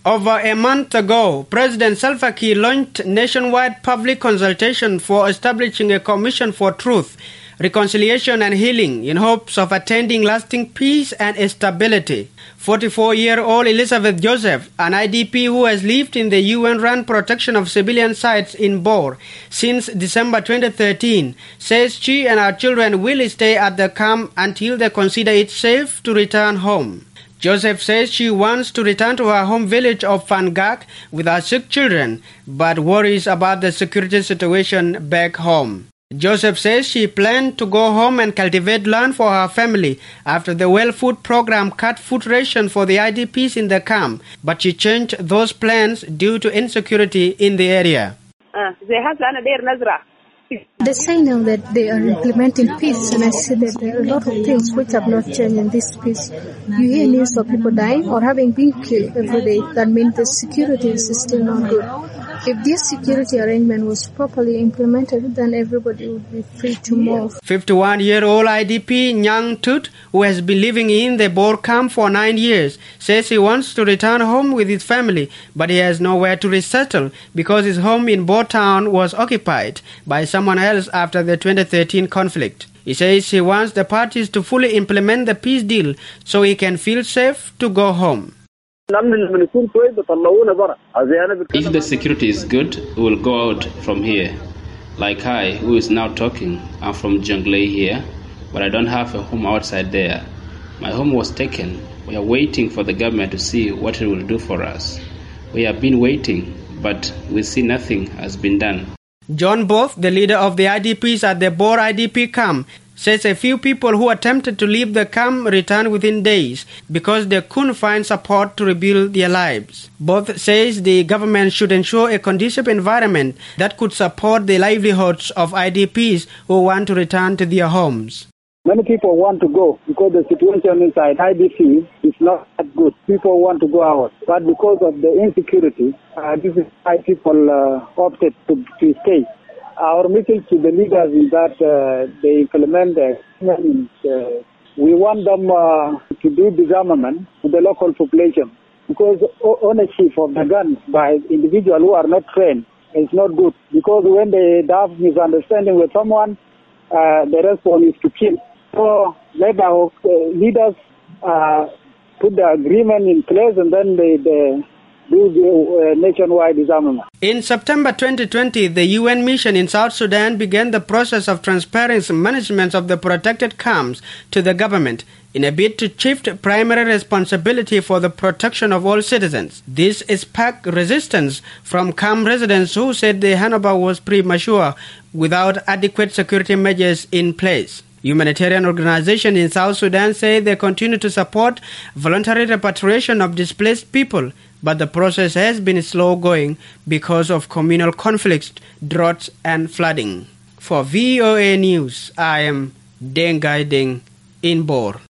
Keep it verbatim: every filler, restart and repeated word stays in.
Over a month ago, President Salva Kiir launched nationwide public consultation for establishing a commission for truth, reconciliation and healing in hopes of attaining lasting peace and stability. forty-four-year-old Elizabeth Joseph, an I D P who has lived in the U N-run protection of civilian sites in Bor since December twenty thirteen, says she and her children will stay at the camp until they consider it safe to return home. Joseph says she wants to return to her home village of Fangak with her sick children, but worries about the security situation back home. Joseph says she planned to go home and cultivate land for her family after the Well Food program cut food ration for the I D Ps in the camp, but she changed those plans due to insecurity in the area. They say now that they are implementing peace, and I see that there are a lot of things which have not changed in this peace. You hear news of people dying or having been killed every day. That means the security is still not good. If this security arrangement was properly implemented, then everybody would be free to move. fifty-one-year-old I D P Nyang Tut, who has been living in the Bor camp for nine years, says he wants to return home with his family, but he has nowhere to resettle because his home in Bor town was occupied by someone else after the twenty thirteen conflict. He says he wants the parties to fully implement the peace deal so he can feel safe to go home. If the security is good, we will go out from here. Like I, who is now talking, I'm from Jonglei here, but I don't have a home outside there. My home was taken. We are waiting for the government to see what it will do for us. We have been waiting, but we see nothing has been done. John Both, the leader of the I D Ps at the Bor I D P camp, says a few people who attempted to leave the camp returned within days because they couldn't find support to rebuild their lives. Both says the government should ensure a conducive environment that could support the livelihoods of I D Ps who want to return to their homes. Many people want to go because the situation inside I D P is not that good. People want to go out, but because of the insecurity, uh, this is why people uh, opted to, to stay. Our message to the leaders is that uh, they implement the uh, we want them uh, to do disarmament to the local population because ownership of the guns by individuals who are not trained is not good, because when they have misunderstanding with someone, uh, the response is to kill. So let our uh, leaders uh, put the agreement in place and then they, they do the uh, nationwide disarmament. In September twenty twenty, the U N mission in South Sudan began the process of transparency management of the protected camps to the government in a bid to shift primary responsibility for the protection of all citizens. This sparked resistance from camp residents who said the handover was premature without adequate security measures in place. Humanitarian organizations in South Sudan say they continue to support voluntary repatriation of displaced people, but the process has been slow going because of communal conflicts, droughts and flooding. For V O A News, I am Dengai Deng in Bor.